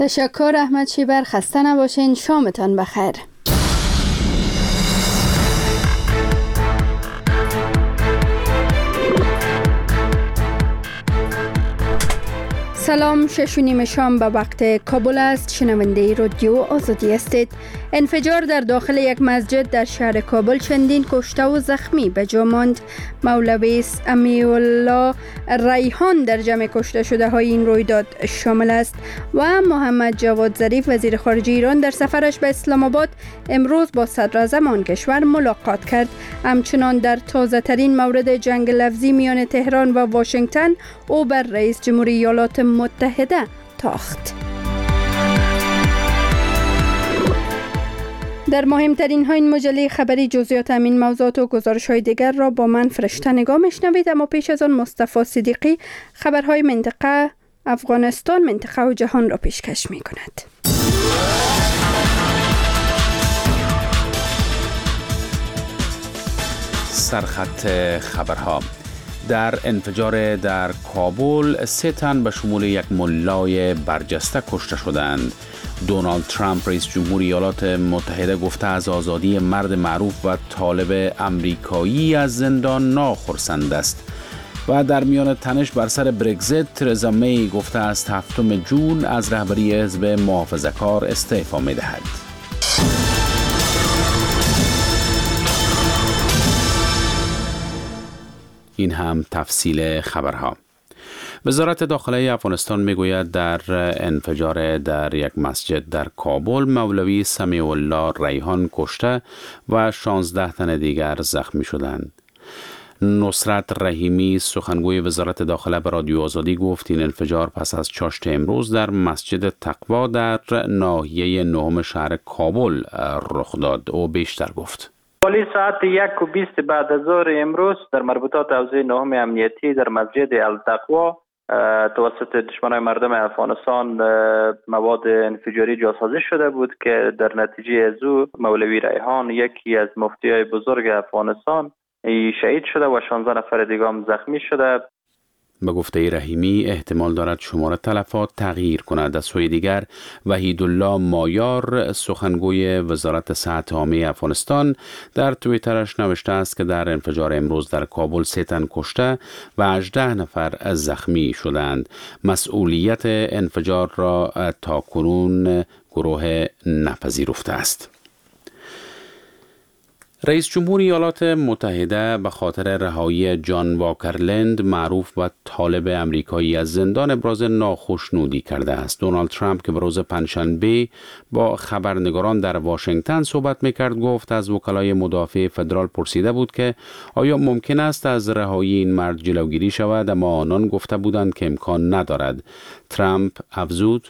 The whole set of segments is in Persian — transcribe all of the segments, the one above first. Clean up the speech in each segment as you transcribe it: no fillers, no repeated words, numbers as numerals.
تشکر احمد شیبر، خسته نباشین، شامتان بخیر. سلام، 6:30 شام به وقت کابل است. شنونده رادیو آزادی هستید. انفجار در داخل یک مسجد در شهر کابل چندین کشته و زخمی به جا ماند. مولوی سمیعالله ریحان در جمع کشته شده های این رویداد شامل است. و محمد جواد ظریف وزیر خارجه ایران در سفرش به اسلام آباد امروز با صدر اعظم آن کشور ملاقات کرد. همچنان در تازه ترین مورد جنگ لفظی میان تهران و واشنگتن او بر رئیس جمهوری ایالات متحده تاخت. در مهمترین ها این مجله خبری جزئیات همین موضوعات و گزارش های دیگر را با من فرشته نگاه میشنوید، اما پیش از آن مصطفی صدیقی خبرهای منطقه، افغانستان، منطقه و جهان را پیشکش می کند. سرخط خبرها. در انفجار در کابل 3 تن به شمول یک ملای برجسته کشته شدند. دونالد ترامپ رئیس جمهوری ایالات متحده گفته از آزادی مرد معروف و طالب امریکایی از زندان ناخرسند است. و در میان تنش بر سر برگزیت، ترزا می گفته است 7 جون از رهبری حزب محافظه‌کار استعفا می‌دهد. این هم تفصیل خبرها. وزارت داخله افغانستان میگوید در انفجار در یک مسجد در کابل مولوی سمیعالله ریحان کشته و 16 تن دیگر زخمی شدند. نصرت رحیمی سخنگوی وزارت داخله به رادیو آزادی گفت این انفجار پس از چاشت امروز در مسجد تقوا در ناحیه 9 شهر کابل رخ داد. او بیشتر گفت. حوالی ساعت 1:20 بعد از ظهر امروز در مربوطات حوزه 9 امنیتی در مسجد التقوا توسط دشمنان مردم افغانستان مواد انفجاری جاسازی شده بود که در نتیجه از او مولوی ریحان، یکی از مفتیای بزرگ افغانستان، شهید شده و 16 نفر دیگه هم زخمی شده. به گفته رحیمی احتمال دارد شمار تلفات تغییر کند. از سوی دیگر وحیدالله مایار سخنگوی وزارت صحت عامه افغانستان در توییترش نوشته است که در انفجار امروز در کابل 3 تن کشته و 18 نفر زخمی شدند. مسئولیت انفجار را تاکنون گروه نپذیرفته است. رئیس جمهوری ایالات متحده به خاطر رهایی جان واکرلند معروف به طالب امریکایی از زندان ابراز ناخشنودی کرده است. دونالد ترامپ که به روز پنجشنبه با خبرنگاران در واشنگتن صحبت میکرد گفت از وکلای مدافع فدرال پرسیده بود که آیا ممکن است از رهایی این مرد جلوگیری شود، اما آنان گفته بودند که امکان ندارد. ترامپ افزود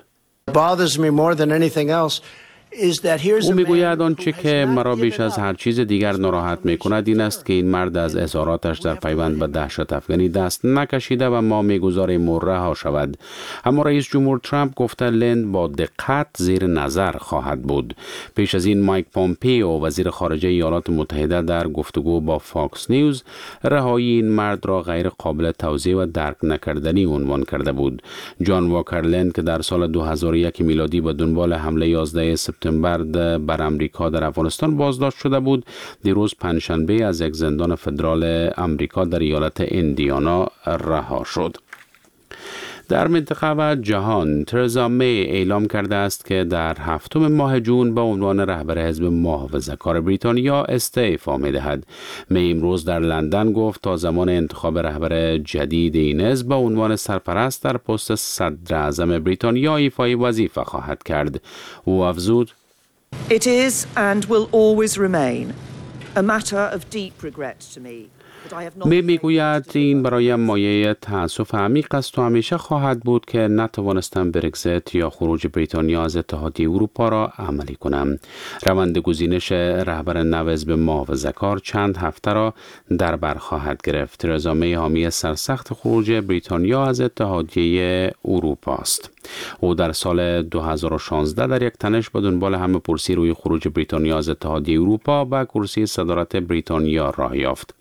او میگوید آنچه که مرا بیش از هر چیز دیگر ناراحت میکند این است که این مرد از اظهاراتش در پیوند به دهشت افغانی دست نکشیده و ما میگذاریم او رها شود. اما رئیس جمهور ترامپ گفته لند با دقت زیر نظر خواهد بود. پیش از این مایک پومپیو وزیر خارجه ایالات متحده در گفتگو با فاکس نیوز رهایی این مرد را غیر قابل توضیح و درک نکردنی عنوان کرده بود. جان واکرلند که در سال 2001 میلادی به دنبال حمله 11 سپتامبر بر امریکا در افغانستان بازداشت شده بود، دیروز پنجشنبه از یک زندان فدرال امریکا در ایالت ایندیانا رها شد. در منطقه و جهان، ترزا می اعلام کرده است که در 7 ماه جون به عنوان رهبر حزب محافظه‌کار بریتانیا استعفا می‌دهد. می امروز در لندن گفت تا زمان انتخاب رهبر جدید این حزب به عنوان سرپرست در پست صدر اعظم بریتانیا ایفای وظیفه خواهد کرد. او افزود: It is and will always remain a matter of deep regret to me. میگوید این برایم مایه تأسف عمیق است و همیشه خواهد بود که نتوانستم برگزیت یا خروج بریتانیا از اتحادیه اروپا را عملی کنم. روند گزینش رهبر نو حزب محافظه‌کار چند هفته را در بر خواهد گرفت. ترزا می حامی سرسخت خروج بریتانیا از اتحادیه اروپا است. او در سال 2016 در یک تنش به دنبال همه‌پرسی روی خروج بریتانیا از اتحادیه اروپا به کرسی صدارت بریتانیا راه یافت.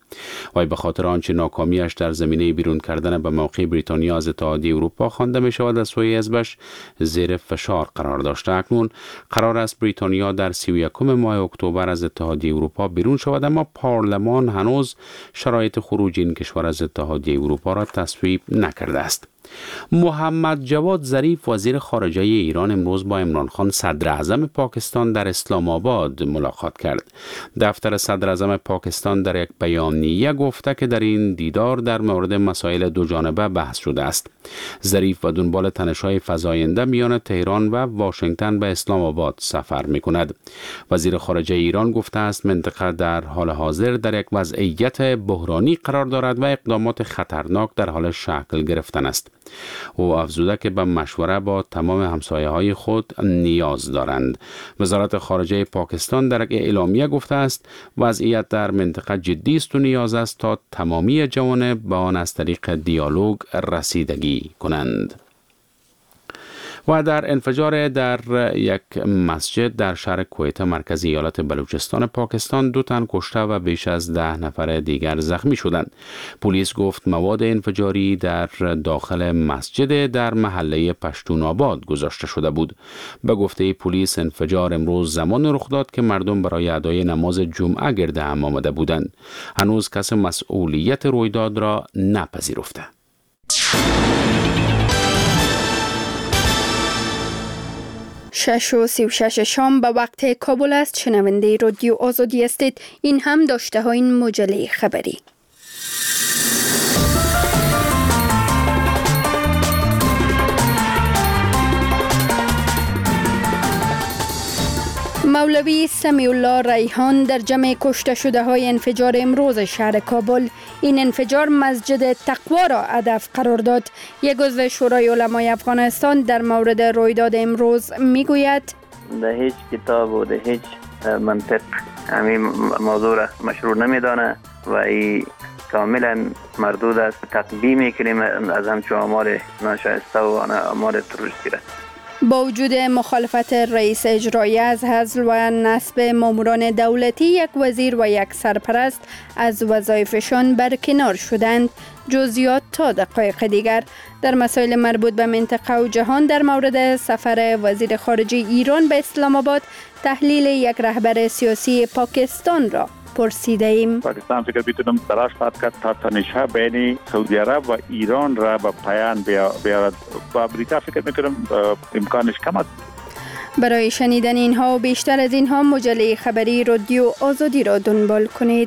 وی به خاطر آنچه ناکامیش در زمینه بیرون کردن به موقع بریتانیا از اتحادیه اروپا خوانده می شود از سوی حزبش زیر فشار قرار داشته. اکنون قرار است بریتانیا در 31 ماه اکتبر از اتحادیه اروپا بیرون شود، اما پارلمان هنوز شرایط خروج این کشور از اتحادیه اروپا را تصویب نکرده است. محمد جواد ظریف وزیر خارجه ایران امروز با عمران خان صدر اعظم پاکستان در اسلام آباد ملاقات کرد. دفتر صدر اعظم پاکستان در یک بیانیه گفته که در این دیدار در مورد مسائل دو جانبه بحث شده است. ظریف و دنبال تنش‌های فزاینده میان تهران و واشنگتن به اسلام آباد سفر می‌کند. وزیر خارجه ایران گفته است منطقه در حال حاضر در یک وضعیت بحرانی قرار دارد و اقدامات خطرناک در حال شکل گرفتن است. او افزوده که به مشوره با تمام همسایه‌های خود نیاز دارند. وزارت خارجه پاکستان در یک اعلامیه گفته است وضعیت در منطقه جدی است و نیاز است تا تمامی جوانب به آن از طریق دیالوگ رسیدگی کنند. و در انفجار در یک مسجد در شهر کویت مرکزی ایالت بلوچستان پاکستان 2 تن کشته و بیش از 10 نفر دیگر زخمی شدند. پلیس گفت مواد انفجاری در داخل مسجد در محله پشتون آباد گذاشته شده بود. به گفته پلیس انفجار امروز زمان رخ داد که مردم برای ادای نماز جمعه گرد هم آمده بودند. هنوز کس مسئولیت رویداد را نپذیرفته. 6:36 شام به وقت کابل است. شنونده رادیو آزادی هستید. این هم داشته های این مجله خبری. مولوی سمیع الله ریحان در جمع کشته شده های انفجار امروز شهر کابل. این انفجار مسجد تقوا را هدف قرار داد. یک عضو شورای علمای افغانستان در مورد رویداد امروز میگوید در هیچ کتاب و در هیچ منطق همین موضوع را مشروع نمیدانه و این کاملا مردود است. تقبیح میکنیم از همچون آمار ناشایسته و آمار تروریستی را. با وجود مخالفت رئیس اجرایی از حذف و نصب ماموران دولتی، یک وزیر و یک سرپرست از وظایفشان برکنار شدند. جزئیات تا دقایق دیگر. در مسائل مربوط به منطقه و جهان در مورد سفر وزیر خارجه ایران به اسلام آباد تحلیل یک رهبر سیاسی پاکستان را پرسیده ایم. پاکستان فکر می‌کنم تلاش خواهد کرد تا تنش‌ها بین سعودی عرب و ایران را به پایان بیارد. با امریکا فکر می‌کنم امکانش کم است. برای شنیدن اینها و بیشتر از اینها مجله خبری رادیو آزادی را دنبال کنید.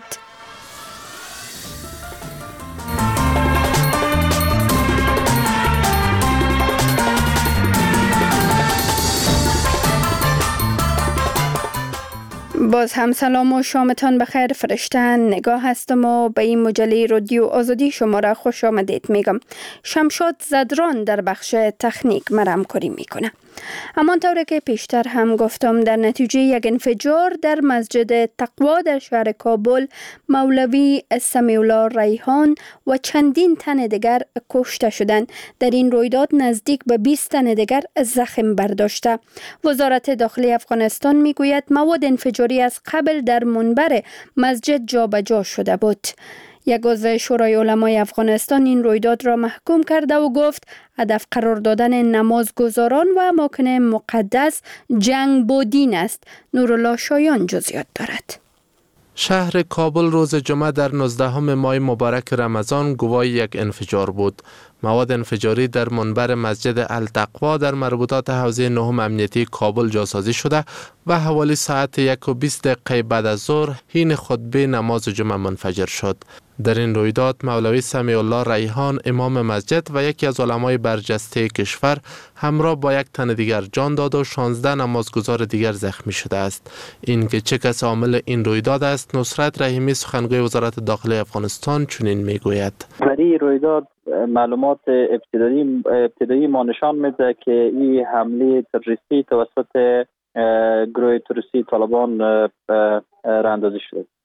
باز هم سلام و شامتان بخیر. فرشته نگاه هستم و به این مجله رادیو آزادی شما را خوش آمدید میگم. شمشاد زدران در بخش تکنیک همکاری میکنه. همانطور که پیشتر هم گفتم در نتیجه یک انفجار در مسجد تقوا در شهر کابل مولوی سمیع الله ریحان و چندین تن دیگر کشته شدند. در این رویداد نزدیک به 20 تن دیگر زخم برداشته. وزارت داخلی افغانستان میگوید مواد انفجاری از قبل در منبر مسجد جابجا شده بود. یک عضو شورای علمای افغانستان این رویداد را محکوم کرده و گفت هدف قرار دادن نمازگزاران و اماکن مقدس جنگ با دین است. نورالله شایان جزئیات دارد. شهر کابل روز جمعه در 19 ماه مبارک رمضان گواه یک انفجار بود. مواد انفجاری در منبر مسجد التقوا در مربوطات حوزه 9 امنیتی کابل جاسازی شده و حوالی ساعت 1:20 بعد از ظهر حین خطبه نماز جمعه منفجر شد. در این رویداد مولوی سمیع الله ریحان امام مسجد و یکی از علمای برجسته کشور همراه با یک تن دیگر جان داد و 16 نمازگزار دیگر زخمی شده است. این که چه کس عامل این رویداد است، نصرت رحیمی سخنگوی وزارت داخلی افغانستان چنین میگوید. در این رویداد معلومات ابتدایی ما نشان میده که این حمله تروریستی توسط گروه تروریستی طالبان راه اندازی شده.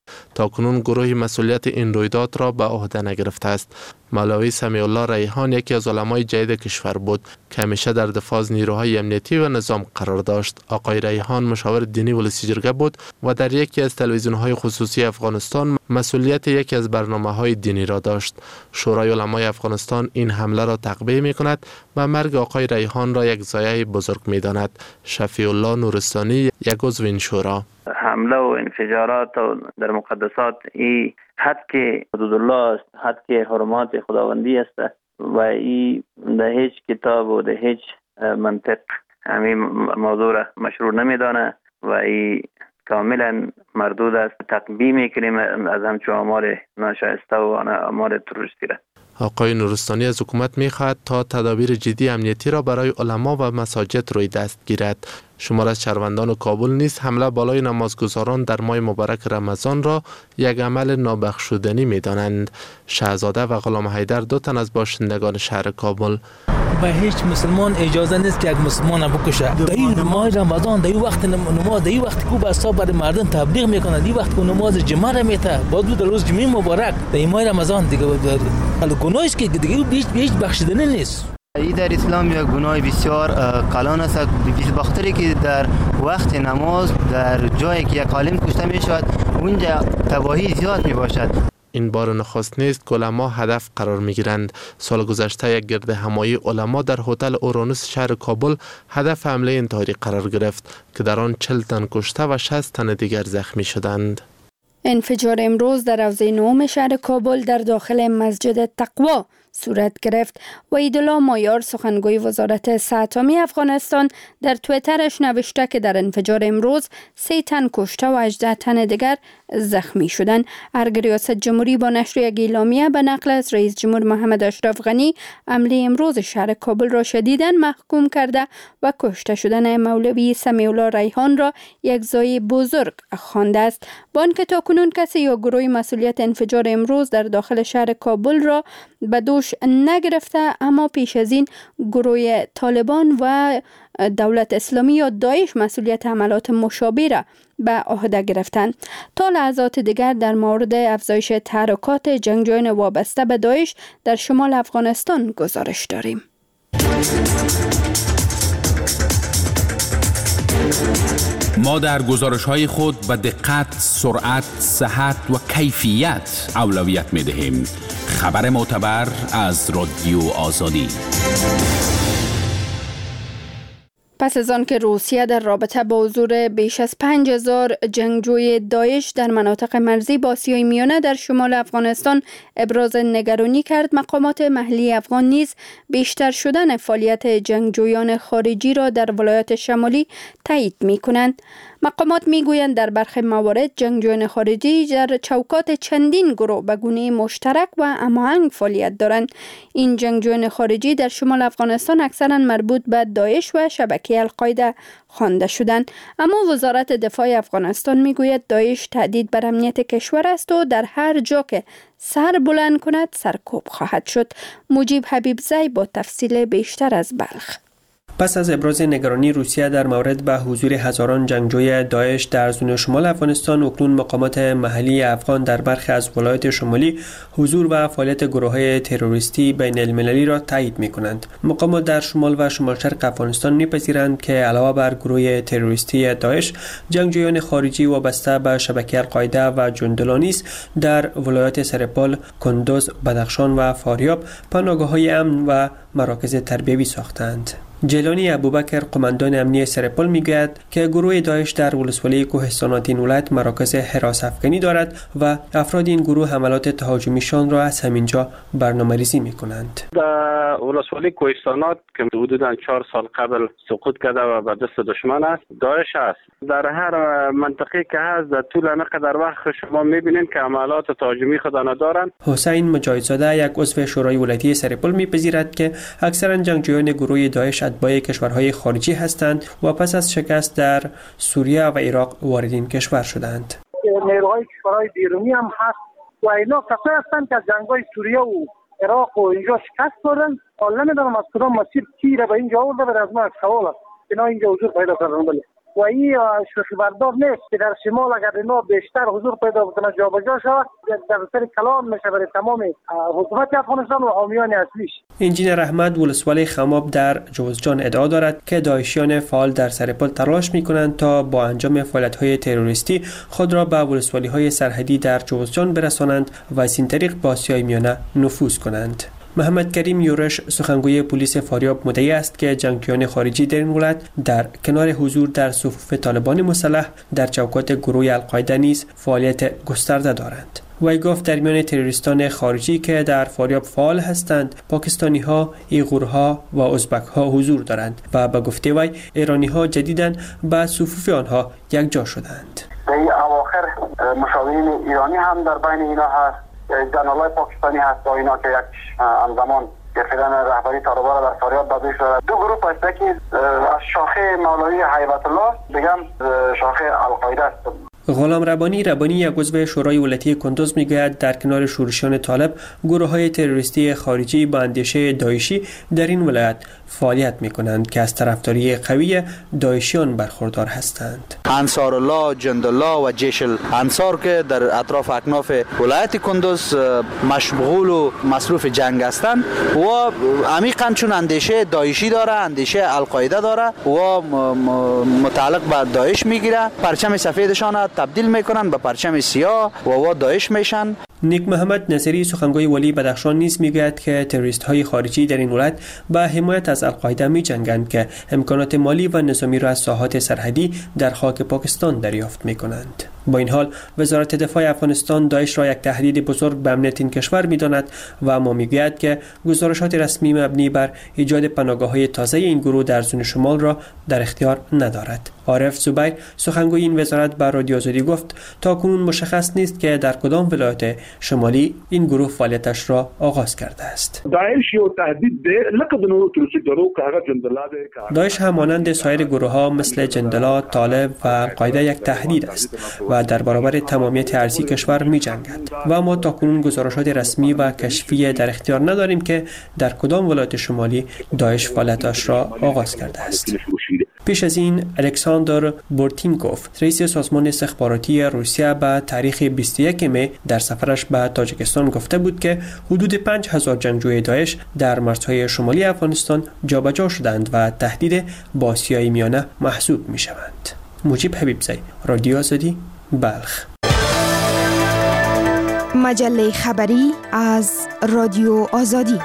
تاکنون گروهی مسئولیت این رویداد را به عهده نگرفته است. مولوی سمیع الله ریحان یکی از علمای جدید کشور بود که همیشه در دفاع از نیروهای امنیتی و نظام قرار داشت. آقای ریحان مشاور دینی ولسی جرگه بود و در یکی از تلویزیون‌های خصوصی افغانستان مسئولیت یکی از برنامه‌های دینی را داشت. شورای علمای افغانستان این حمله را تقبیح می‌کند و مرگ آقای ریحان را یک ضایعه بزرگ می‌داند. شفیع الله نورستانی یک عضو این شورا: حمله و انفجارات در مقدسات این حد که حدود الله است، حد که حرمات خداوندی است و این در هیچ کتاب و در هیچ منطق همین موضوع را مشروع نمیدانه و این کاملا مردود است. تقبیح میکنیم از همچون آمار ناشایسته و آمار تروریستی را. آقای نورستانی از حکومت می‌خواهد تا تدابیر جدی امنیتی را برای علما و مساجد روی دست گیرد. شمار از شهروندان کابل نیز حمله بالای نمازگزاران در ماه مبارک رمضان را یک عمل نابخشودنی می‌دانند. شهزاده و غلام حیدر دو تن از باشندگان شهر کابل: به هیچ مسلمان اجازه نیست که یک مسلمان بکشه. در این ماه رمضان، در این وقت نماز، در این وقت که به اصحاب بر مردم تبلیغ میکنه، در این وقت که نماز جمعه را میته، باز در روز جمعه مبارک، در این ماه رمضان دیگه گناهی است که دیگه هیچ بخشیدنی نیست. این در اسلام یک گناه بسیار کلان است، بخاطری که در وقت نماز در جایی که یک عالم کشته می شود اونجا تباهی زیاد می باشد. این بار نخست نیست که علما هدف قرار می گیرند. سال گذشته یک گرد همایی علما در هتل اورانوس شهر کابل هدف حمله انتحاری قرار گرفت که در آن 40 تن کشته و 60 تن دیگر زخمی شدند. انفجار امروز در حوزه 9 شهر کابل در داخل مسجد تقوا صورت گرفت و عیدالله مایار سخنگوی وزارت صحت عامه افغانستان در تویترش نوشته که در انفجار امروز 3 تن کشته و 18 تن دیگر زخمی شدند. ارگ ریاست جمهوری با نشر یک اعلامیه به نقل از رئیس جمهور محمد اشرف غنی حمله امروز شهر کابل را شدیداً محکوم کرده و کشته شدن مولوی سمیع الله ریحان را یک ضایعه بزرگ خوانده است. با آنکه تاکنون کسی یا گروهی مسئولیت انفجار امروز در داخل شهر کابل را به دوش نگرفته، اما پیش از این گروه طالبان و دولت اسلامی یا داعش مسئولیت حملات مشابه را به عهده گرفتند. تا لحظات دیگر در مورد افزایش تحرکات جنگجویان وابسته به داعش در شمال افغانستان گزارش داریم. ما در گزارش‌های خود به دقت، سرعت، صحت و کیفیت اولویت می‌دهیم. خبر معتبر از رادیو آزادی. پس از آن که روسیه در رابطه با حضور بیش از 5000 جنگجوی داعش در مناطق مرزی با آسیای میانه در شمال افغانستان ابراز نگرانی کرد، مقامات محلی افغان نیز بیشتر شدن فعالیت جنگجویان خارجی را در ولایات شمالی تایید می‌کنند. مقامات میگویند در برخی موارد جنگجویان خارجی در چوکات چندین گروه به گونه مشترک و هماهنگ فعالیت دارند. این جنگجویان خارجی در شمال افغانستان اکثرا مربوط به داعش و شبکه القاعده خوانده شدند، اما وزارت دفاع افغانستان میگوید داعش تهدید بر امنیت کشور است و در هر جا که سر بلند کند سرکوب خواهد شد. مجیب حبیبزی با تفصیل بیشتر از بلخ. پس از ابراز نگرانی روسیه در مورد به حضور هزاران جنگجوی داعش در زون شمال افغانستان، اکنون مقامات محلی افغان در برخی از ولایات شمالی حضور و فعالیت گروه‌های تروریستی بین المللی را تایید می‌کنند. مقامات در شمال و شمال شرق افغانستان می‌پذیرند که علاوه بر گروه تروریستی داعش، جنگجویان خارجی وابسته به شبکه القاعده و جندلان نیز در ولایات سرپال، کندوز، بدخشان و فاریاب پناهگاه‌های امن و مراکز تربیوی ساختند. جیلانی ابوبکر، قماندان امنیتی سرپال، میگوید که گروه داعش در ولسوالی کوهستانات این ولایت مراکز حراس افغانی دارد و افراد این گروه حملات تهاجمیشان را از همینجا برنامه‌ریزی می‌کنند. در ولسوالی کوهستانات که حدوداً 4 سال قبل سقوط کرده و به دست دشمن است، داعش است. در هر منطقه که هست در طول اینقدر وقت شما می‌بینید که حملات تهاجمی خود ندارند. حسین مجاهدزاده، یک عضو شورای ولایتی سرپال، می‌پذیرد که اکثرا جنگجویان گروه داعش اتباع کشورهای خارجی هستند و پس از شکست در سوریه و عراق وارد این کشور شدند. نیروهای کشورهای بیرونی هم هست و اینا کسایی هستند که از جنگ‌های سوریه و عراق و اینجا شکست خوردن. حالا نمیدونم از کدام مسیر تیر به اینجا آورده و از ما سوال است اینا اینجا حضور پیدا کردن. و این شوخی بردار نیست که در شمال اگر اینا بیشتر حضور پیدا بکنه جابجا شود در سر کلان میشه برای تمام حکومت افغانستان و حامیان اصلیش. انجینر احمد ولسوالی خماب در جوزجان ادعا دارد که داعشیان فعال در سرپل تلاش میکنند تا با انجام فعالیت‌های تروریستی خود را به ولسوالی‌های سرحدی در جوزجان برسانند و از این طریق به آسیای میانه نفوذ کنند. محمد کریم یورش سخنگوی پلیس فاریاب مدعی است که جنگجویان خارجی در این ولایت در کنار حضور در صفوف طالبان مسلح در چوکات گروه القاعده نیز فعالیت گسترده دارند. وی گفت در میان تروریستان خارجی که در فاریاب فعال هستند پاکستانی ها، ایغورها و ازبک ها حضور دارند و به گفته وی ایرانی ها جدیداً به صفوف آنها یکجا شدند. در اواخر مشاورین ایرانی هم در بین اینا هست، جنرالای پاکستانی هست و اینا که یک همزمان گرفتن رهبری طالبان در فاریاب به دوش دارد. دو گروه هست که از شاخه مولوی هیبت الله بگم شاخه القاعده است. غلام ربانی یک عضو شورای ولایتی کندوز میگوید در کنار شورشیان طالب گروه‌های تروریستی خارجی با اندیشه داعشی در این ولایت فعالیت می‌کنند که از طرفداری قوی داعشیان برخوردار هستند. انصار الله، جند الله و جیش الانصار که در اطراف اکناف ولایت کندوز مشغول و مصروف جنگ هستند و عمیقاً چون اندیشه داعشی داره، اندیشه القاعده داره و متعلق به داعش میگیره، پرچم سفیدشان تبدیل میکنن به پرچم سیاه و داعش میشن. نیک محمد نصیری سخنگوی ولی بدخشان نیز میگوید که تروریست های خارجی در این ولایت با حمایت از القاعده می‌جنگند که امکانات مالی و نظامی را از ساحات سرحدی در خاک پاکستان دریافت می‌کنند. با این حال وزارت دفاع افغانستان داعش را یک تهدید بزرگ به امنیت این کشور می‌داند و اما میگوید که گزارشات رسمی مبنی بر ایجاد پناهگاه‌های تازه این گروه در زون شمال را در اختیار ندارد. عارف زبیر سخنگوی این وزارت به رادیو آزادی گفت تاکنون مشخص نیست که در کدام ولایت شمالی این گروه فعالیتش را آغاز کرده است. داعش یو تهدید ده لکه د نورو تروریستانو کاغه جندلا ده. داعش هم مانند سایر گروه‌ها مثل جندلا، طالب و القاعده یک تهدید است و در برابر تمامیت ارضی کشور می‌جنگد و ما تاکنون گزارشات رسمی و کشفی در اختیار نداریم که در کدام ولایت شمالی داعش فعالیتش را آغاز کرده است. پیش از این الکساندر بورتینکوف رئیس سازمان استخباراتی روسیه به تاریخ 21 می در سفرش به تاجیکستان گفته بود که حدود 5000 جنگجوی داعش در مرزهای شمالی افغانستان جابجا شدند و تهدید با آسیای میانه محسوب می شوند. مجیب حبیبزی، رادیو آزادی، بلخ. مجله خبری از رادیو آزادی.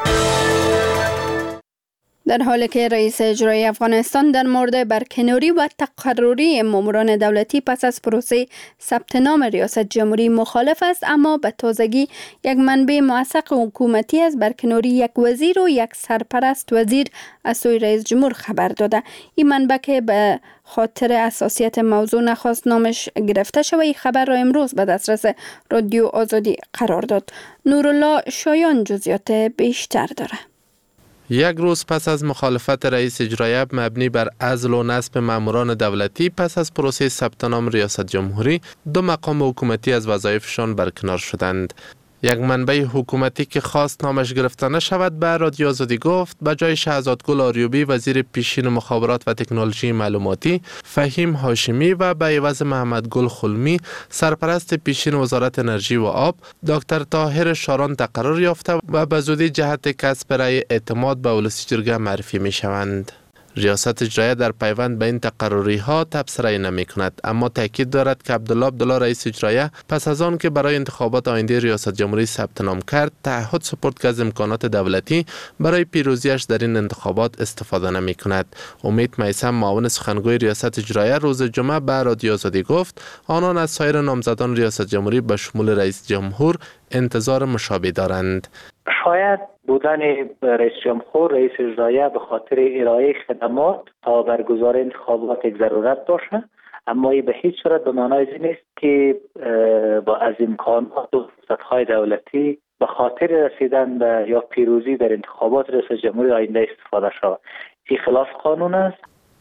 در حالی که رئیس اجرایی افغانستان در مورد برکناری و تقرری ماموران دولتی پس از پروسه ثبت نام ریاست جمهوری مخالف است، اما به تازگی یک منبع موثق حکومتی از برکناری یک وزیر و یک سرپرست وزیر از سوی رئیس جمهور خبر داده. این منبع که به خاطر اساسیت موضوع نخواست نامش گرفته شود، این خبر را امروز به دسترس رادیو آزادی قرار داد. نورالله شایان جزئیات بیشتر داره. یک روز پس از مخالفت رئیس اجرایی مبنی بر عزل و نصب ماموران دولتی پس از پروسه ثبت نام ریاست جمهوری، دو مقام حکومتی از وظایفشان برکنار شدند. یک منبع حکومتی که خواست نامش گرفته نشود به رادیو آزادی گفت به جای شهزادگل آریوبی وزیر پیشین مخابرات و تکنولوژی معلوماتی، فهیم هاشمی و به عوض محمدگل خلمی سرپرست پیشین وزارت انرژی و آب، دکتر طاهر شاران تقرر یافته و به زودی جهت کسب رأی اعتماد به ولسی جرگه معرفی می شوند. ریاست اجرایی در پیوند به این تقرری ها تبصره نمی کند، اما تاکید دارد که عبدالله رئیس اجرایی پس از آن که برای انتخابات آینده ریاست جمهوری ثبت نام کرد تعهد سپرد که از امکانات دولتی برای پیروزیش در این انتخابات استفاده نمی کند. امید میثم معاون سخنگوی ریاست اجرایی روز جمعه به رادیو آزادی گفت آنان از سایر نامزدان ریاست جمهوری به شمول رئیس جمهور انتظار مشابه دارند. شاید بودن رئیس جمهور رئیس اجرایی به خاطر ارائه خدمات تا برگزار انتخابات یک ضرورت باشه، اما این به هیچ صورت به معنای نیست که با از امکانات و فرصت‌های دولتی به خاطر رسیدن به یا پیروزی در انتخابات رئیس جمهوری آینده استفاده شود. این خلاف قانون است.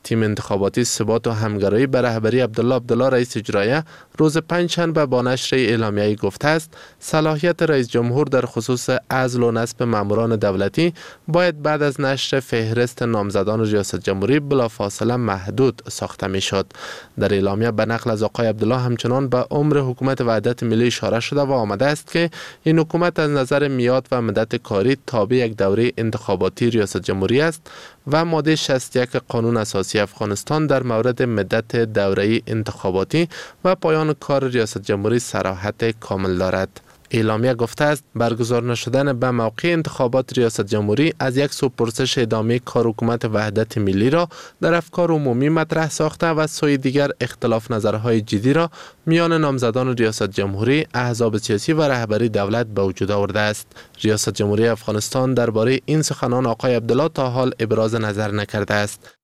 تیم انتخاباتی ثبات و همگرایی به رهبری عبدالله رئیس اجرایه روز پنجشنبه با نشر اعلامیه‌ای گفته است صلاحیت رئیس جمهور در خصوص عزل و نصب ماموران دولتی باید بعد از نشر فهرست نامزدان ریاست جمهوری بلافاصله محدود ساخته میشد. در اعلامیه به نقل از آقای عبدالله همچنان به عمر حکومت وحدت ملی اشاره شده و آمده است که این حکومت از نظر میاد و مدت کاری تابع یک دوره انتخاباتی ریاست جمهوری است و ماده 61 قانون اساسی افغانستان در مورد مدت دوره انتخاباتی و پایان کار ریاست جمهوری صراحت کامل دارد. اعلامیه گفته است برگزار نشدن به موقع انتخابات ریاست جمهوری از یک سو پرسش ادامه کار حکومت وحدت ملی را در افکار عمومی مطرح ساخته و سوی دیگر اختلاف نظرهای جدی را میان نامزدان ریاست جمهوری، احزاب سیاسی و رهبری دولت به وجود آورده است. ریاست جمهوری افغانستان درباره این سخنان آقای عبدالله تا حال ابراز نظر نکرده است.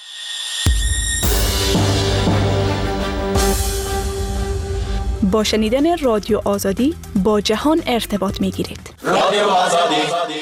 با شنیدن رادیو آزادی با جهان ارتباط می گیرید. رادیو آزادی.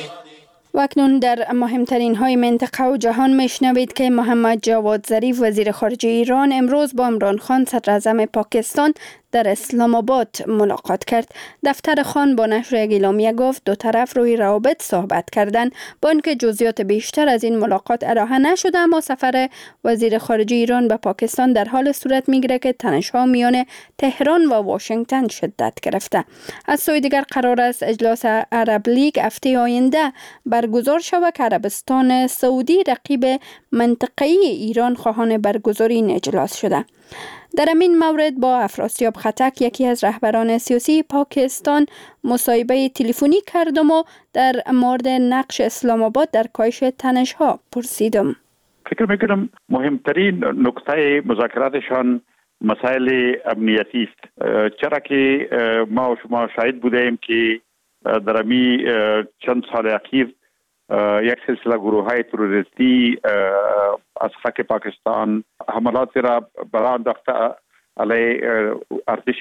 و اکنون در مهمترین های منطقه و جهان میشنوید که محمد جواد ظریف وزیر خارجه ایران امروز با عمران خان صدر اعظم پاکستان در اسلام آباد ملاقات کرد. دفتر خان با نشر یک اعلامیه گفت دو طرف روی روابط صحبت کردند. با اینکه جزئیات بیشتر از این ملاقات ارائه نشده، اما سفر وزیر خارجه ایران به پاکستان در حال صورت میگیره که تنش‌ها میان تهران و واشنگتن شدت گرفته. از سوی دیگر قرار است اجلاس عرب لیگ هفته آینده برگزار شود که عربستان سعودی رقیب منطقه‌ای ایران خواهان برگزاری این اجلاس شده. در این مورد با افراسیاب خطک یکی از رهبران سیاسی پاکستان مصاحبه تلفنی کردم و در مورد نقش اسلام آباد در کاهش تنش‌ها پرسیدم. فکر میکنم مهمترین نکته مذاکراتشان مسائل امنیتی است، چرا که ما و شما شاهد بودیم که در امی چند سال اخیر یک سلسله گروه‌های تروریستی از خاک پاکستان حملات را برآ انداخته علیه ارتش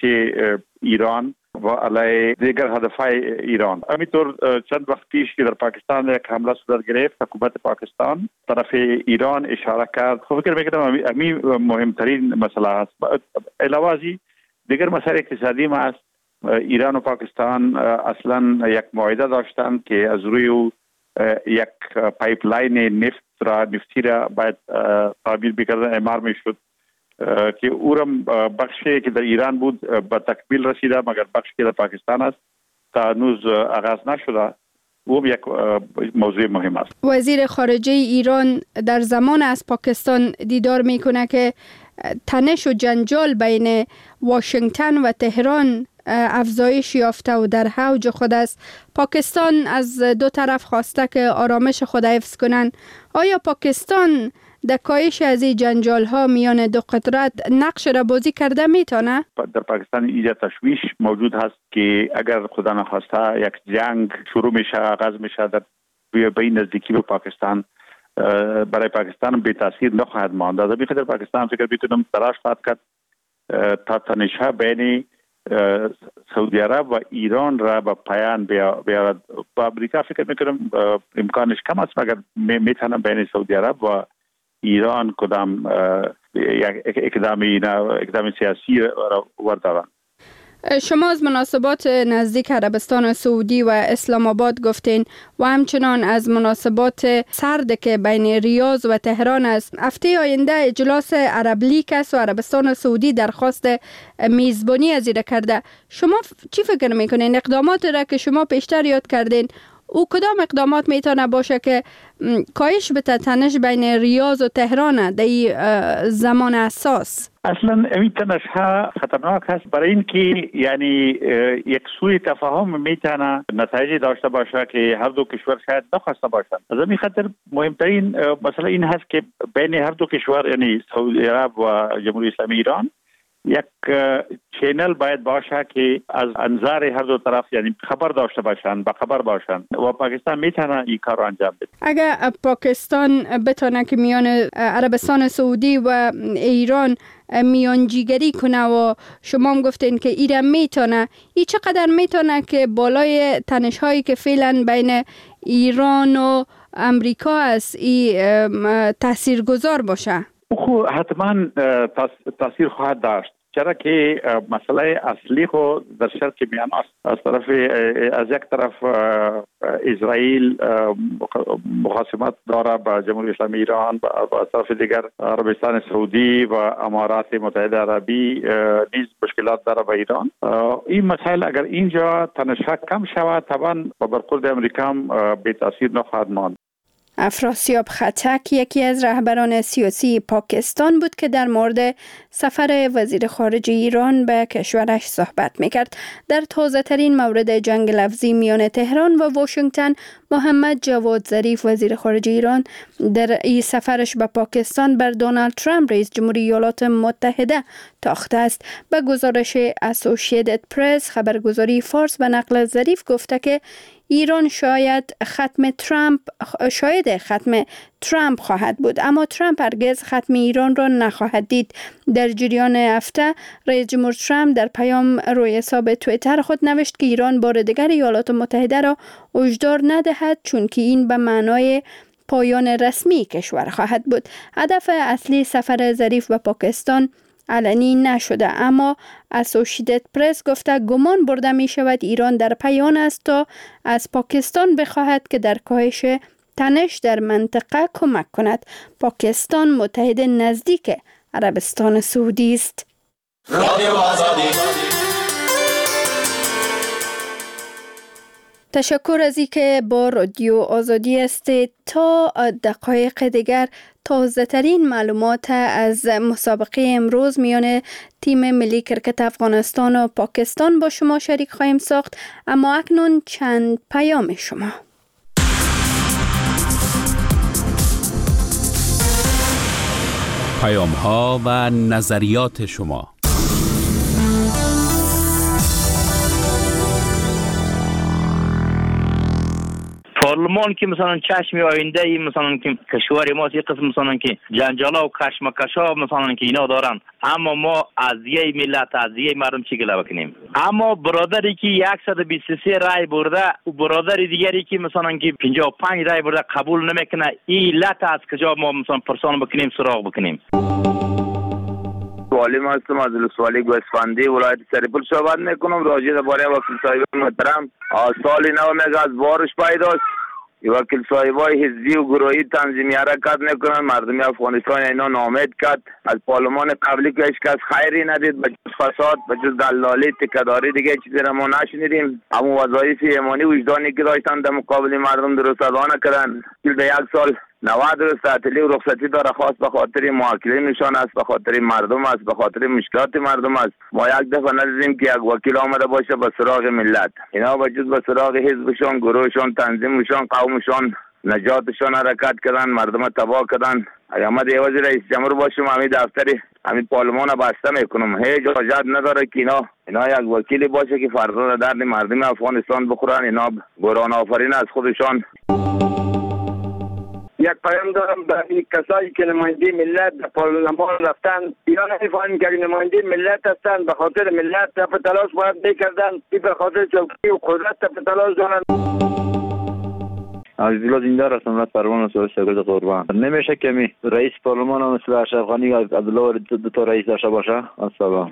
ایران و علیه دیگر هدفهای ایران. همینطور چند وقت پیش که در پاکستان یک حمله صورت گرفت، حکومت پاکستان طرف ایران اشاره کرد. فکر میکنم همین مهمترین مسئله است. علاوه از دیگر مسائل اقتصادی ما است. ایران و پاکستان اصلا یک معاهده داشتند که از روی یک پایپلاین نفتی را باید تعمیر بکردن، اعمار میشد که او را بخشی که در ایران بود به تکمیل رسیده، مگر بخشی که در پاکستان است تا هنوز آغاز نشده. او یک موضوع مهم است. وزیر خارجه ایران در زمان از پاکستان دیدار میکنه که تنش و جنجال بین واشنگتن و تهران افزایش یافته و در اوج خود است. پاکستان از دو طرف خواسته که آرامش خود حفظ کنند. آیا پاکستان در کاهش از این جنجال ها میان دو قدرت نقش را بازی کرده میتونه؟ در پاکستان اینجا تشویش موجود هست که اگر خدا نخواسته یک جنگ شروع میشه، آغاز میشه در بین نزدیکی به پاکستان، برای پاکستان به تاثیر نخواهد ماند. از این خاطر پاکستان فکر میکنم تلاش خواهد کرد تا تنش‌ها بین سعودی عرب و ایران را به پایان بیارد. با امریکا فکر میکنم امکانش کم است، مگر میتونم بین سعودی عرب و ایران کدام اقدام سیاسی را وردارند. شما از مناسبات نزدیک عربستان سعودی و اسلام آباد گفتین و همچنان از مناسبات سرد که بین ریاض و تهران است. هفته آینده اجلاس عرب لیگ است و عربستان سعودی درخواست میزبانی از این کرده. شما چی فکر میکنین؟ اقدامات را که شما پیشتر یاد کردین، او کدام اقدامات میتونه باشه که کاهش بده تنش بین ریاض و تهران در زمان اساس؟ اصلا این تنش ها خطرناک هست، برای اینکه یعنی یک سوء تفاهم میتونه نتایجی داشته باشه که هر دو کشور شاید نخواسته باشند. از همین خاطر مهمترین مسئله این هست که بین هر دو کشور یعنی سعودی عرب و جمهوری اسلامی ایران یک چینل باید باشه که از انظار هر دو طرف یعنی خبر داشته باشند، با خبر باشند و پاکستان میتونه این کار رو انجام بده. اگر پاکستان بتونه که میان عربستان سعودی و ایران میانجیگری کنه و شما هم گفتین که ایران میتونه، این چقدر میتونه که بالای تنش هایی که فعلا بین ایران و امریکا است این تاثیرگذار باشه؟ او حتما تاثیر خواهد داشت، چرا که مسئله اصلی خود در شرق میان است. از طرف از یک طرف اسرائیل مخاصمت داره با جمهوری اسلامی ایران و از طرف دیگر عربستان سعودی و امارات متحده عربی نیز مشکلات داره با ایران. این مسائل اگر اینجا تنشا کم شود طبعا با برخورد امریکا به تاثیر نخواهد ماند. افراسیاب خطک یکی از رهبران سیاسی پاکستان بود که در مورد سفر وزیر خارجه ایران به کشورش صحبت میکرد. در تازه ترین مورد جنگ لفظی میان تهران و واشنگتن، محمد جواد ظریف وزیر خارجه ایران در این سفرش به پاکستان بر دونالد ترامپ رئیس جمهوری ایالات متحده تاخته است. به گزارش اسوسییتد پرس، خبرگزاری فارس به نقل از ظریف گفته که ایران شاید ختم ترامپ خواهد بود، اما ترامپ هرگز ختم ایران را نخواهد دید. در جریان هفته رئیس جمهور ترامپ در پیام روی حساب توییتر خود نوشت که ایران بار دیگر ایالات متحده را هشدار ندهد، چون که این به معنای پایان رسمی کشور خواهد بود. هدف اصلی سفر ظریف به پاکستان علنی نشده، اما اسوسییتد پرس گفته گمان برده می شود ایران در پیان است تا از پاکستان بخواهد که در کاهش تنش در منطقه کمک کند. پاکستان متحد نزدیک عربستان سعودی است. تشکر از اینکه با رادیو آزادی هستید. تا دقایق دیگر تازه ترین معلومات از مسابقه امروز میان تیم ملی کرکت افغانستان و پاکستان با شما شریک خواهیم ساخت، اما اکنون چند پیام شما. پیام ها و نظریات شما. پارلمان که مثلا چشم آینده ای مثلا که کشور ما یک قسم مثلا که جنجالا و کشمکشا مثلا که اینا دارن، اما ما از یه ملت از یه مردم چی گله بکنیم؟ اما برادری که 123 رای برده و برادر دیگری که مثلا که 55 رای برده قبول نمیکنه، این لط از کجا ما مثلا پرسان بکنیم، سراغ بکنیم؟ سوالی هستم از ولسوالی گوسفندی ولایت سرپل صحبت میکنم. راجع درباره وکیل صاحب محترم سال نو میگه از بارش پیداست. وکیل صاحبای حزبی و گروهی تنظیمی حرکت میکنن، مردم افغانستان اینا نامید کرد. از پارلمان قبلی که هیچ کس خیری ندید، به جز فساد، به جز دلالی، تکداری دیگه چیزی را ما نشنیدیم. اما وظایف ایمانی وجدانی که داشتن در مقابل مردم درست ادا نکردن. به یک سال 90 روز تعطیلی و رخصتی داره، خاص به خاطر موکلینشان است، به خاطر مردم است، به خاطر مشکلات مردم است. ما یک دفعه ندیدیم که یک وکیل آمده باشه به سراغ ملت. اینا به جز به سراغ حزبشان، گروهشان، تنظیمشان، قومشان، نجاتشان حرکت کردن، مردم تباه کردن. اگر ما دیوازی رئیس جمهور باشم همین دفتری همین پارلمان بسته میکنم. هیچ حاجت نداره که اینا یک وکیلی باشه که فردا درد مردم افغانستان بخورن. اینا گران آفرین از خودشان. یک پیام دارم به کسایی که نماینده ملت در پارلمان رفتن. اینا نمی‌فهمن که نماینده ملت هستن، به خاطر ملت تف تلاش باید میکردن، به خاطر چوکی و قدرت تف تلاش دارن. عزیزالله زنده رسم رد پروان سوال شگرد قربان. نمیشه که رئیس پارلمان هم مثل اشرف غنی عبدالله دو تا رئیس داشته باشه؟ السلام.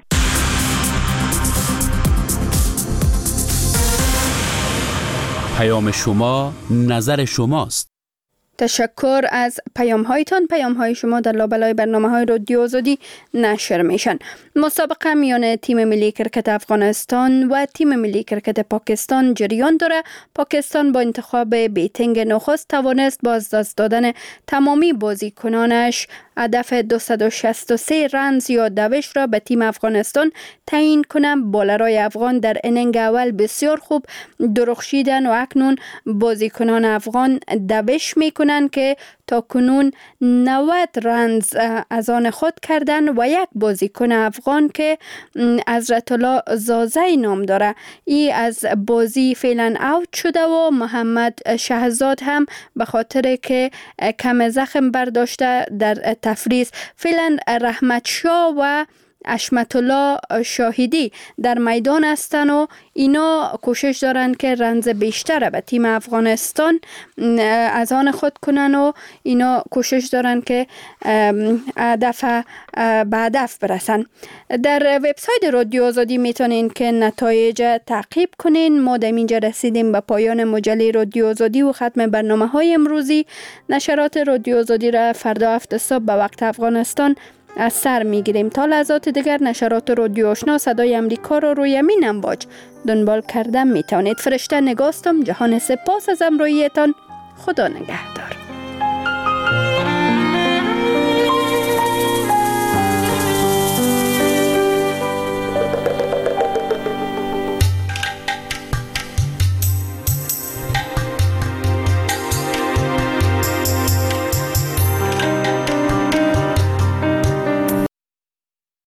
پیام شما نظر شماست. تشکر از پیام‌هایتان. پیام‌های شما در لابلای برنامه‌های رادیو آزادی نشر میشن. مسابقه میان تیم ملی کرکت افغانستان و تیم ملی کرکت پاکستان جریان داره. پاکستان با انتخاب بیتینگ نخست توانست با از دست دادن تمامی بازیکنانش هدف 263 رنز یا دوش را به تیم افغانستان تعیین کنه. بالرای افغان در انینگ اول بسیار خوب درخشیدن و اکنون بازیکنان افغان دوش میکنن که تا کنون 90 رنز از آن خود کردن و یک بازیکن افغان که حضرت الله زازی نام داره ای از بازی فعلا اوت شده و محمد شهزاد هم به خاطر که کم زخم برداشته در تفریز. فعلا رحمت شاه و حشمت الله شاهدی در میدان هستن و اینا کوشش دارن که رنز بیشتر به تیم افغانستان از آن خود کنن و اینا کوشش دارن که هدف به هدف برسن. در وبسایت رادیو آزادی میتونین که نتایج تعقیب کنین. ما در اینجا رسیدیم به پایان مجله رادیو آزادی و ختم برنامه‌های امروزی. نشرات رادیو آزادی را فردا 7 صبح به وقت افغانستان از سر میگیریم. تا لحظات دیگر نشرات رادیو آشنا صدای امریکا را روی همین امواج دنبال کردن میتونید. فرشته نگاستم. جهان سپاس از همراهیتان. خدا نگهدار.